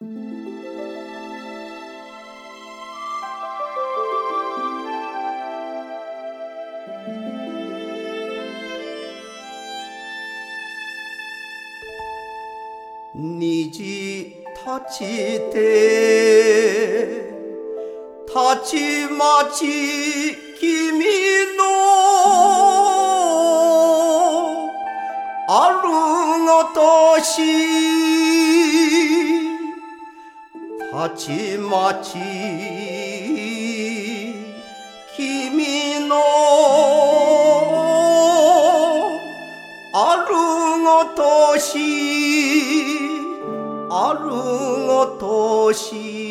虹立ちてたちまち君のあるがたしたちまち君のあるがたしあるがたし